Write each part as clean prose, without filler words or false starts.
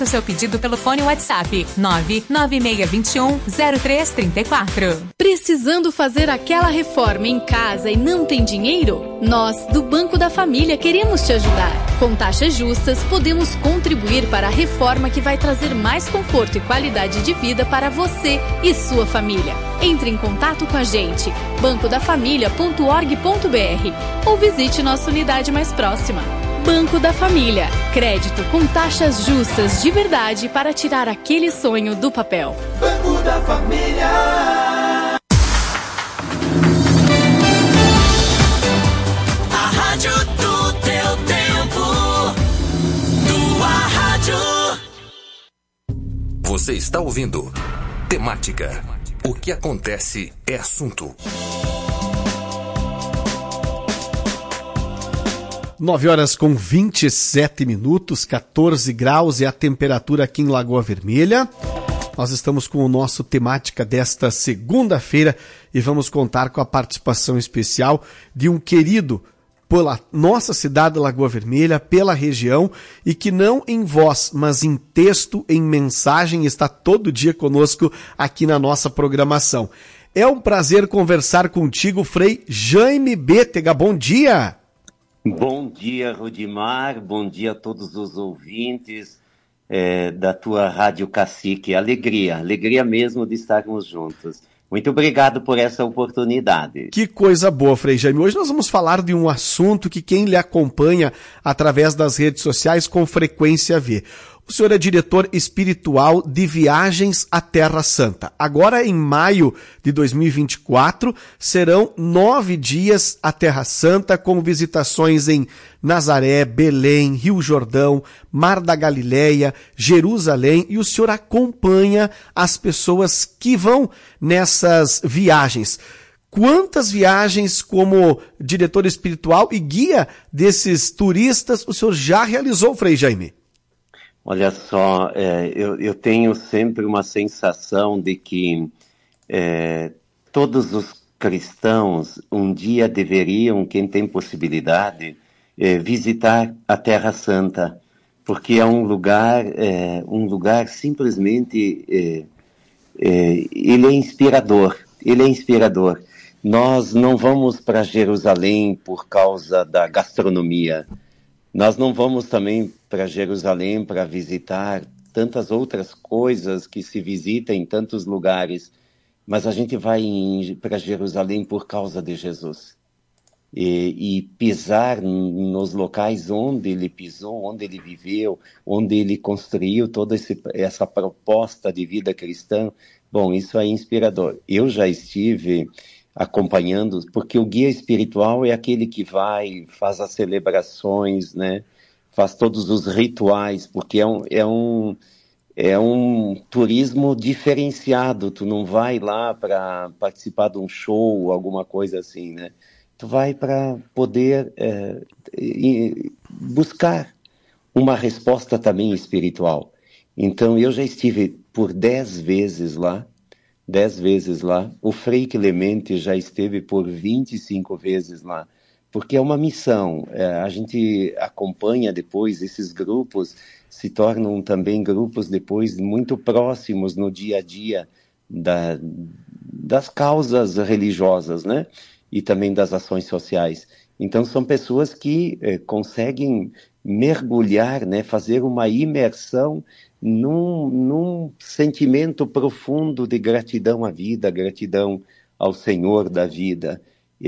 seu pedido pelo fone WhatsApp 99621-0334. Precisando fazer aquela reforma em casa e não tem dinheiro? Nós, do Banco da Família, queremos te ajudar. Com taxas justas, podemos contribuir para a reforma que vai trazer mais conforto e qualidade de vida para você e sua família. Entre em contato com a gente, bancodafamilia.org.br, ou visite nossa unidade mais próxima. Banco da Família. Crédito com taxas justas de verdade para tirar aquele sonho do papel. Banco da Família. A rádio do teu tempo. Tua rádio. Você está ouvindo Temática. O que acontece é assunto. 9h27, 14 graus é a temperatura aqui em Lagoa Vermelha. Nós estamos com o nosso Temática desta segunda-feira e vamos contar com a participação especial de um querido pela nossa cidade Lagoa Vermelha, pela região, e que não em voz, mas em texto, em mensagem, está todo dia conosco aqui na nossa programação. É um prazer conversar contigo, Frei Jaime Bétega. Bom dia! Bom dia, Rudimar, bom dia a todos os ouvintes da tua Rádio Cacique. Alegria mesmo de estarmos juntos. Muito obrigado por essa oportunidade. Que coisa boa, Frei Jaime. Hoje nós vamos falar de um assunto que quem lhe acompanha através das redes sociais com frequência vê. O senhor é diretor espiritual de Viagens à Terra Santa. Agora, em maio de 2024, serão 9 dias à Terra Santa, com visitações em Nazaré, Belém, Rio Jordão, Mar da Galileia, Jerusalém, e o senhor acompanha as pessoas que vão nessas viagens. Quantas viagens como diretor espiritual e guia desses turistas o senhor já realizou, Frei Jaime? Olha só, eu tenho sempre uma sensação de que todos os cristãos um dia deveriam, quem tem possibilidade, visitar a Terra Santa, porque é um lugar simplesmente, ele é inspirador. Nós não vamos para Jerusalém por causa da gastronomia. Nós não vamos também para Jerusalém para visitar tantas outras coisas que se visitam em tantos lugares, mas a gente vai para Jerusalém por causa de Jesus. E pisar nos locais onde ele pisou, onde ele viveu, onde ele construiu toda essa proposta de vida cristã, bom, isso é inspirador. Eu já estive acompanhando, porque o guia espiritual é aquele que vai, faz as celebrações, né? Faz todos os rituais, porque é um turismo diferenciado. Tu não vai lá para participar de um show, alguma coisa assim, né? Tu vai para poder buscar uma resposta também espiritual. Então, eu já estive por 10 vezes lá, o Frei Clemente já esteve por 25 vezes lá, porque é uma missão, a gente acompanha depois, esses grupos se tornam também grupos depois muito próximos no dia a dia das causas religiosas, né? E também das ações sociais. Então são pessoas que conseguem mergulhar, né? Fazer uma imersão num sentimento profundo de gratidão à vida, gratidão ao Senhor da vida.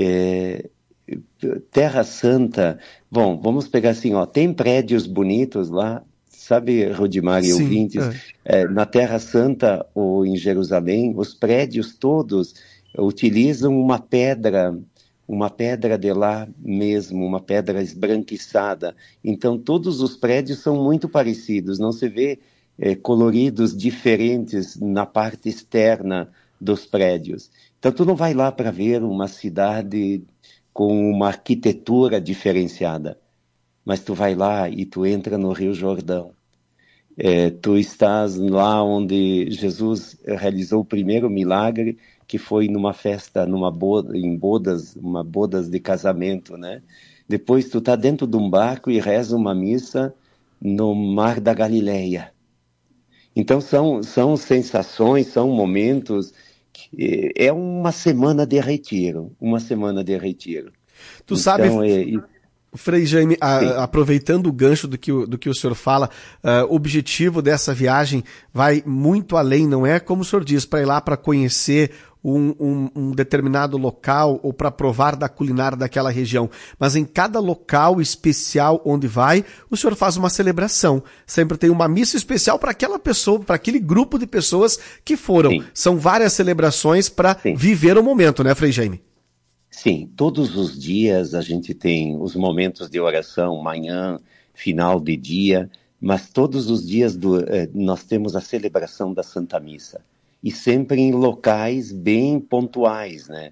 Terra Santa, bom, vamos pegar assim, tem prédios bonitos lá, sabe, Rudimar e ouvintes, na Terra Santa ou em Jerusalém, os prédios todos utilizam uma pedra de lá mesmo, uma pedra esbranquiçada. Então todos os prédios são muito parecidos, não se vê coloridos diferentes na parte externa dos prédios. Então tu não vai lá para ver uma cidade com uma arquitetura diferenciada, mas tu vai lá e tu entra no Rio Jordão. Tu estás lá onde Jesus realizou o primeiro milagre, que foi numa festa, bodas de casamento, né? Depois tu tá dentro de um barco e reza uma missa no Mar da Galileia. Então são sensações, são momentos, que é uma semana de retiro, Tu sabe, Frei Jaime, aproveitando o gancho do que o senhor fala, o objetivo dessa viagem vai muito além, não é como o senhor diz, para ir lá para conhecer um determinado local ou para provar da culinária daquela região, mas em cada local especial onde vai, o senhor faz uma celebração. Sempre tem uma missa especial para aquela pessoa, para aquele grupo de pessoas que foram. Sim. São várias celebrações para viver o momento, né, Frei Jaime? Sim, todos os dias a gente tem os momentos de oração, manhã, final de dia, mas todos os dias nós temos a celebração da Santa Missa. E sempre em locais bem pontuais, né?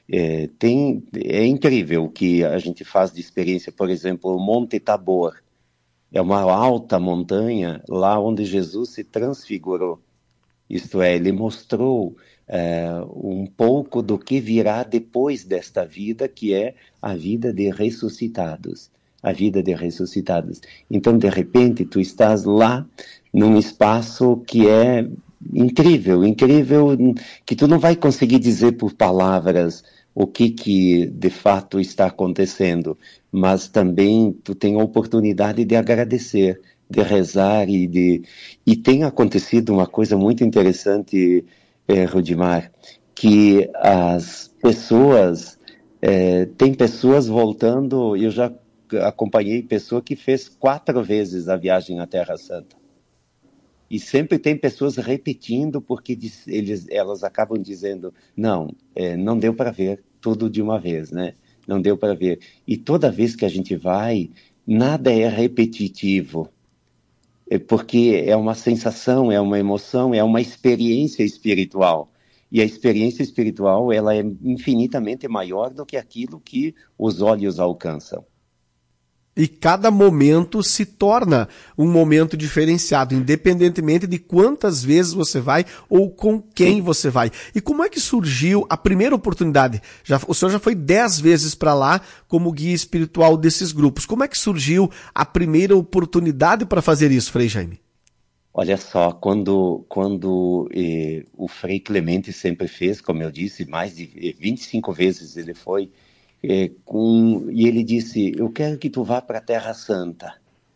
É incrível o que a gente faz de experiência, por exemplo, o Monte Tabor. É uma alta montanha lá onde Jesus se transfigurou. Isto é, ele mostrou um pouco do que virá depois desta vida, que é a vida de ressuscitados. A vida de ressuscitados. Então, de repente, tu estás lá num espaço que é incrível, que tu não vai conseguir dizer por palavras o que de fato está acontecendo, mas também tu tem a oportunidade de agradecer, de rezar e tem acontecido uma coisa muito interessante, Rudimar, que as pessoas, tem pessoas voltando, eu já acompanhei pessoa que fez 4 vezes a viagem à Terra Santa. E sempre tem pessoas repetindo porque elas acabam dizendo, não deu para ver tudo de uma vez, né? Não deu para ver. E toda vez que a gente vai, nada é repetitivo. Porque é uma sensação, é uma emoção, é uma experiência espiritual. E a experiência espiritual, ela é infinitamente maior do que aquilo que os olhos alcançam. E cada momento se torna um momento diferenciado, independentemente de quantas vezes você vai ou com quem você vai. E como é que surgiu a primeira oportunidade? O senhor já foi 10 vezes para lá como guia espiritual desses grupos. Como é que surgiu a primeira oportunidade para fazer isso, Frei Jaime? Olha só, quando o Frei Clemente sempre fez, como eu disse, mais de 25 vezes ele foi, e ele disse, eu quero que tu vá para a Terra Santa.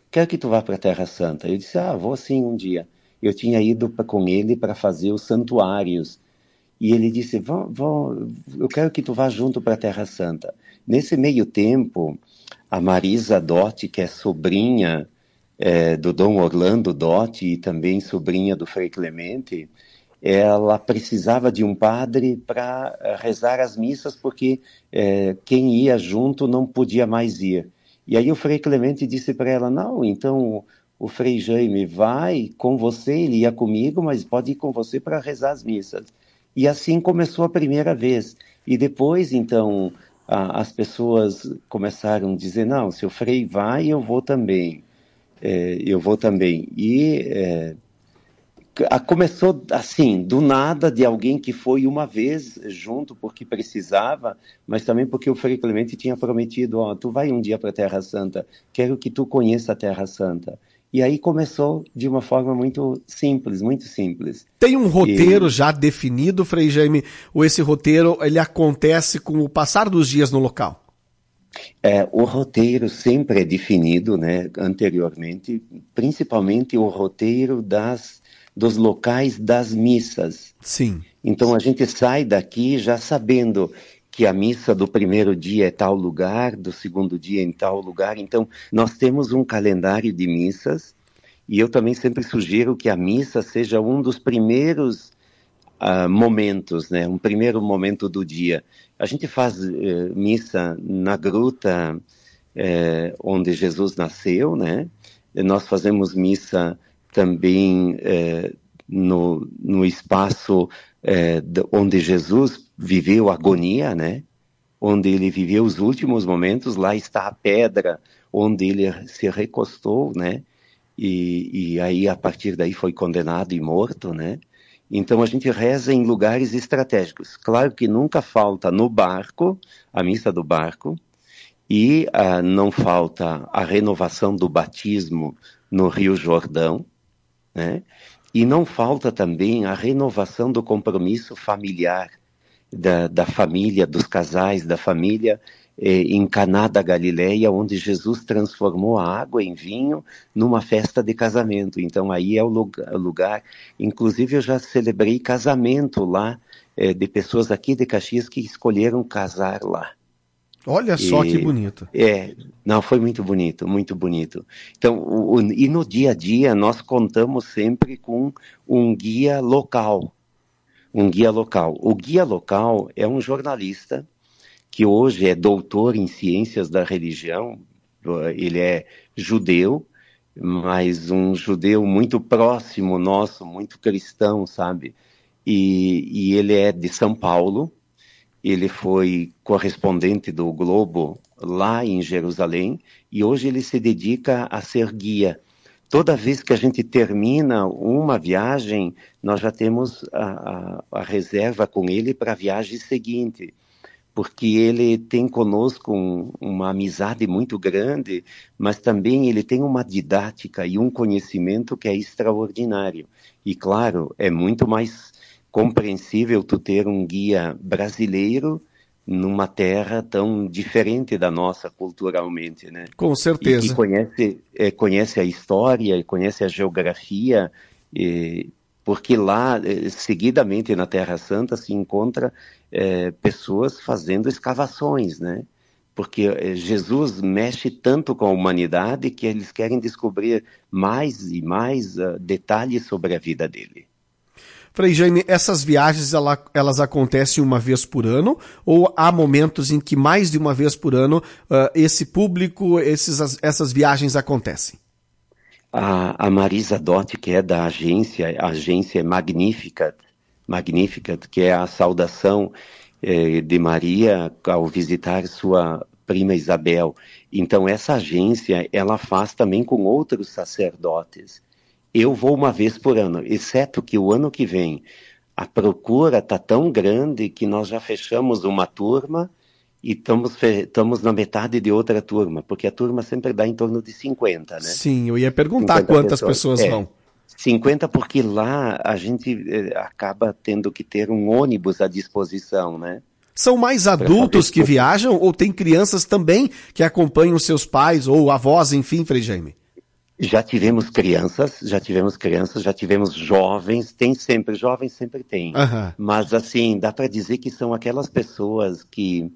Eu disse, vou sim um dia. Eu tinha ido com ele para fazer os santuários. E ele disse, eu quero que tu vá junto para a Terra Santa. Nesse meio tempo, a Marisa Dotti, que é sobrinha do Dom Orlando Dotti e também sobrinha do Frei Clemente, ela precisava de um padre para rezar as missas, porque quem ia junto não podia mais ir. E aí o Frei Clemente disse para ela, não, então o Frei Jaime vai com você, ele ia comigo, mas pode ir com você para rezar as missas. E assim começou a primeira vez. E depois, então, as pessoas começaram a dizer, não, se o Frei vai, eu vou também. Começou assim, do nada, de alguém que foi uma vez junto porque precisava, mas também porque o Frei Clemente tinha prometido, tu vai um dia para a Terra Santa, quero que tu conheça a Terra Santa. E aí começou de uma forma muito simples, muito simples. Tem um roteiro já definido, Frei Jaime, ou esse roteiro ele acontece com o passar dos dias no local? O roteiro sempre é definido, né, anteriormente, principalmente o roteiro dos locais das missas. Sim. Então a gente sai daqui já sabendo que a missa do primeiro dia é tal lugar, do segundo dia em tal lugar. Então nós temos um calendário de missas e eu também sempre sugiro que a missa seja um dos primeiros momentos, né? Um primeiro momento do dia. A gente faz missa na gruta onde Jesus nasceu, né? Nós fazemos missa também no espaço onde Jesus viveu a agonia, né? Onde ele viveu os últimos momentos, lá está a pedra onde ele se recostou, né? E aí, a partir daí, foi condenado e morto, né? Então, a gente reza em lugares estratégicos. Claro que nunca falta no barco, a missa do barco, e não falta a renovação do batismo no Rio Jordão, né? E não falta também a renovação do compromisso familiar, da família, dos casais, da família, em Caná da Galileia, onde Jesus transformou a água em vinho numa festa de casamento. Então aí é o lugar, inclusive eu já celebrei casamento lá, de pessoas aqui de Caxias que escolheram casar lá. Olha só que bonito. Não, foi muito bonito, muito bonito. Então, e no dia a dia nós contamos sempre com um guia local. O guia local é um jornalista que hoje é doutor em ciências da religião. Ele é judeu, mas um judeu muito próximo nosso, muito cristão, sabe? E ele é de São Paulo. Ele foi correspondente do Globo lá em Jerusalém e hoje ele se dedica a ser guia. Toda vez que a gente termina uma viagem, nós já temos a reserva com ele para a viagem seguinte, porque ele tem conosco uma amizade muito grande, mas também ele tem uma didática e um conhecimento que é extraordinário. E claro, é muito mais compreensível tu ter um guia brasileiro numa terra tão diferente da nossa culturalmente, né? Com certeza. E que conhece a história, conhece a geografia, porque lá, seguidamente na Terra Santa, se encontra pessoas fazendo escavações, né? Porque Jesus mexe tanto com a humanidade que eles querem descobrir mais e mais detalhes sobre a vida dele. Frei Jaime, essas viagens elas acontecem uma vez por ano ou há momentos em que mais de uma vez por ano esse público, essas viagens acontecem? A Marisa Dotti, que é da agência é Magnificat, que é a saudação de Maria ao visitar sua prima Isabel. Então essa agência, ela faz também com outros sacerdotes. Eu vou uma vez por ano, exceto que o ano que vem a procura está tão grande que nós já fechamos uma turma e estamos na metade de outra turma, porque a turma sempre dá em torno de 50, né? Sim, eu ia perguntar quantas pessoas vão. 50 porque lá a gente acaba tendo que ter um ônibus à disposição, né? São mais adultos que viajam ou tem crianças também que acompanham seus pais ou avós, enfim, Frei Jaime? Já tivemos crianças, já tivemos jovens, jovens sempre tem. Uhum. Mas assim, dá para dizer que são aquelas pessoas que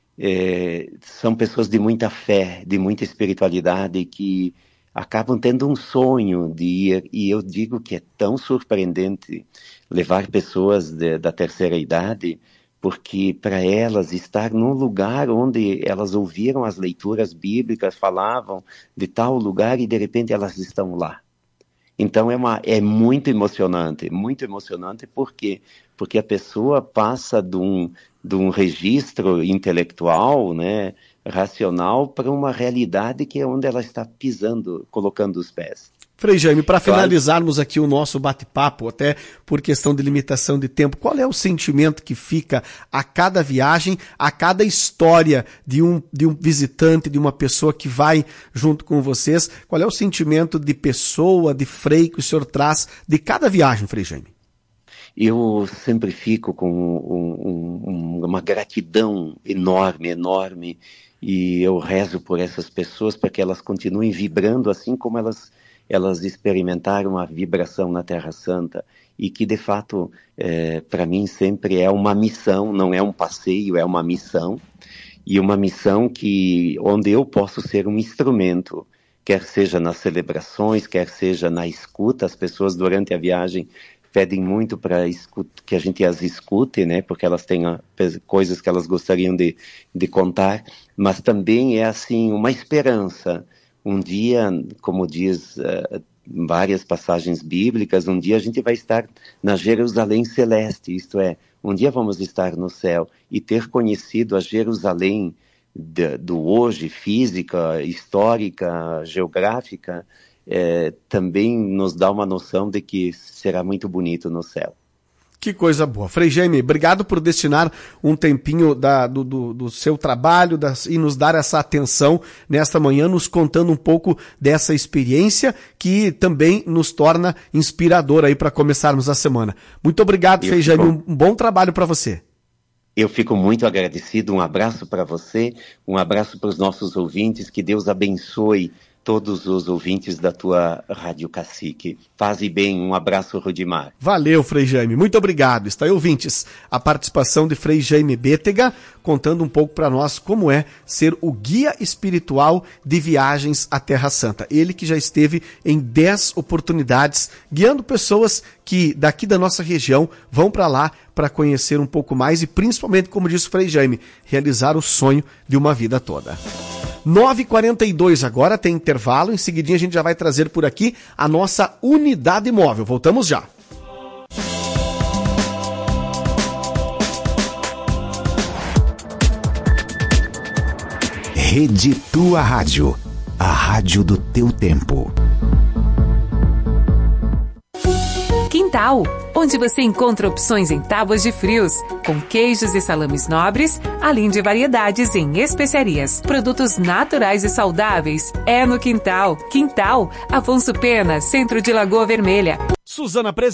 são pessoas de muita fé, de muita espiritualidade, que acabam tendo um sonho de ir, e eu digo que é tão surpreendente levar pessoas da terceira idade, porque para elas estar num lugar onde elas ouviram as leituras bíblicas, falavam de tal lugar e de repente elas estão lá. Então é muito emocionante por quê? Porque a pessoa passa de um registro intelectual, né, racional, para uma realidade que é onde ela está pisando, colocando os pés. Frei Jaime, para finalizarmos aqui o nosso bate-papo, até por questão de limitação de tempo, qual é o sentimento que fica a cada viagem, a cada história de um visitante, de uma pessoa que vai junto com vocês? Qual é o sentimento de pessoa, de frei que o senhor traz de cada viagem, Frei Jaime? Eu sempre fico com uma gratidão enorme, e eu rezo por essas pessoas para que elas continuem vibrando assim como elas experimentaram a vibração na Terra Santa, e que de fato para mim sempre é uma missão, não é um passeio, é uma missão, e uma missão onde eu posso ser um instrumento, quer seja nas celebrações, quer seja na escuta. As pessoas durante a viagem pedem muito para que a gente as escute, né? Porque elas têm coisas que elas gostariam de contar, mas também é assim uma esperança. Um dia, como diz várias passagens bíblicas, um dia a gente vai estar na Jerusalém celeste, isto é, um dia vamos estar no céu, e ter conhecido a Jerusalém do hoje, física, histórica, geográfica, também nos dá uma noção de que será muito bonito no céu. Que coisa boa. Frei Jaime, obrigado por destinar um tempinho do seu trabalho e nos dar essa atenção nesta manhã, nos contando um pouco dessa experiência que também nos torna inspirador aí para começarmos a semana. Muito obrigado, Frei Jaime. Um bom trabalho para você. Eu fico muito agradecido. Um abraço para você, um abraço para os nossos ouvintes. Que Deus abençoe todos os ouvintes da tua Rádio Cacique. Faze bem, um abraço, Rudimar. Valeu, Frei Jaime, muito obrigado. Está aí, ouvintes, a participação de Frei Jaime Bétega, contando um pouco para nós como é ser o guia espiritual de viagens à Terra Santa. Ele que já esteve em 10 oportunidades, guiando pessoas que daqui da nossa região vão para lá para conhecer um pouco mais e principalmente, como disse o Frei Jaime, realizar o sonho de uma vida toda. 9h42 agora, tem intervalo, em seguidinha a gente já vai trazer por aqui a nossa unidade móvel. Voltamos já. Rede Tua Rádio, a rádio do teu tempo. Quintal, onde você encontra opções em tábuas de frios, com queijos e salames nobres, além de variedades em especiarias. Produtos naturais e saudáveis é no Quintal. Quintal, Afonso Pena, centro de Lagoa Vermelha. Suzana